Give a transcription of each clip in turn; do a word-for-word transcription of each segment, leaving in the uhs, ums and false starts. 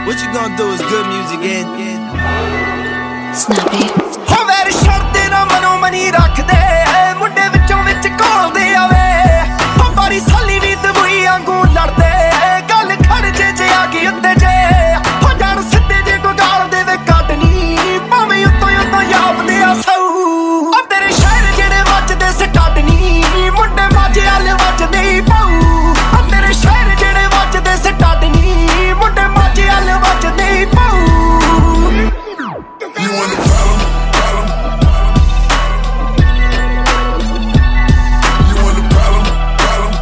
What you gonna do is good music and Snappy हो वैर शर्ते ना मनो मनी रख दे मुंडे विचों विच कोल दे आवे हो बारी साली भी दबुई आंगू लड़दे गल खड़ जे जे आ गई उत्ते जे हो जान सिद्धे जे को गाल दे वे काटनी भावें उत्तों उत्तों यापदे आ सौ ओ तेरे शहर जेड़े वजदे सटाटनी मुंडे माजे आले वजदे ही पाऊ ओ तेरे शहर जेड़े वजदे सटाटनी मुंडे माजे आले वजदे ही पाऊ You want a problem? Problem? You want a problem? Problem?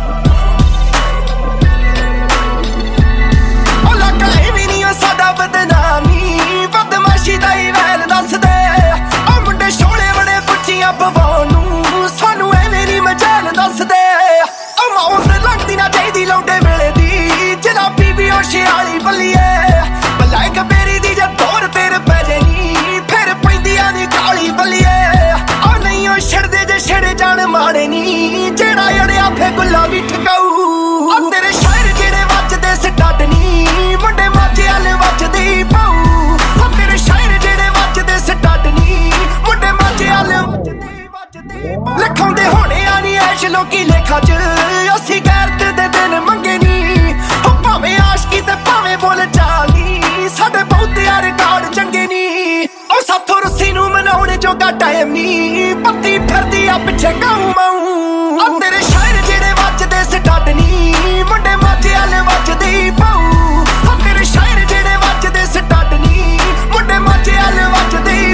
ओला कहीं भी नहीं हो सादा बदनामी बदमाशी दा ही वैल दस दे ओ मुंडे शोले बड़े पुच्छियां पवानू सानू एवें नहीं मजाल दस दे ओ मौत लगदी ना चाहीदी लौंडे वेले दी जनाबी भी ओ शियाली बल्लिए बलाइक बेरी दी जे तोर तेर पै जानी फिर पैंदियां दी काली बल्लिए ओ नहीं ओ छड़दे जे छड़े जान माड़े नी जेड़ा अड़िया फे गुल्ला भी ठकाऊ ओ तेरे शायर जेड़े वजदे सटाटनी मुंडे माजे आले वजदे ही पाऊ ओ तेरे शायर जेड़े वजदे सटाटनी मुंडे माजे आले वजदे ही वजदे ही पाऊ लिखाउंदे होणे आनी ऐश लोकी लेखा च असी गैरत दे दिन मंगे नी ओ भावें आशकी ते भावें बोल चाली साडे बहुत यार रिकार्ड चंगे नी ओ साथों रस्सी नू मनाउणे जोगा टाइम नी पत्ती फिरदी आ पिछे गाऊं माऊं ओ तेरे शायर जेड़े वजदे सटाटनी मुंडे माजे आले वजदे ही पाऊ ओ तेरे शायर जेड़े वजदे सटाटनी मुंडे माजे आले वजदे ही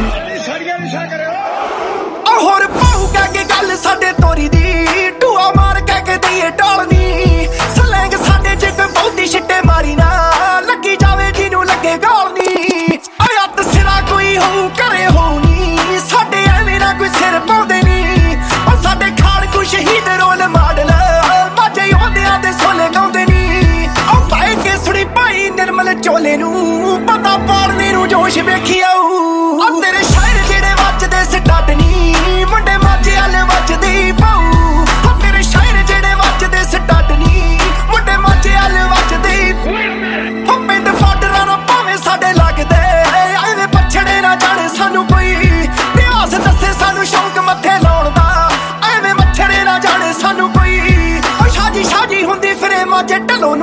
ओ होर पाऊ कह के गल साडे तोरी दी टूआ मार कह के दईए टालनी सलैंग साडे च कोई बहुती छिट्टे मारी ना लगी जावे जिनू लगे गालनी ओ अत सिरा कोई होऊ करे होनी साडे एवें ना कोई सिर पाउंदे नी ओ साडे खाड़ कोई शहीद रोल मॉडल बाजे ओदियां दे सोले गाउंदे नी ओ पाए के सुड़ी पाई निर्मल चोले नू पता पालने नू जोश वेखी आऊ ओ तेरे शायर जेड़े वजदे सटाटनी मुंडे माजे आले वजदे ही पाऊ ओ तेरे शायर जेड़े वजदे सटाटनी मुंडे माजे आले वजदे ही ओ पिंड फाडरा ना भावें साडे लगदे एवें पछड़े ना जाने सानू कोई इतिहास दसे सानू शौक मत्थे लाउण दा एवें मछड़े ना जाने सानू कोई ओ शाजी शाजी हुंदी फिरे माजे ढलो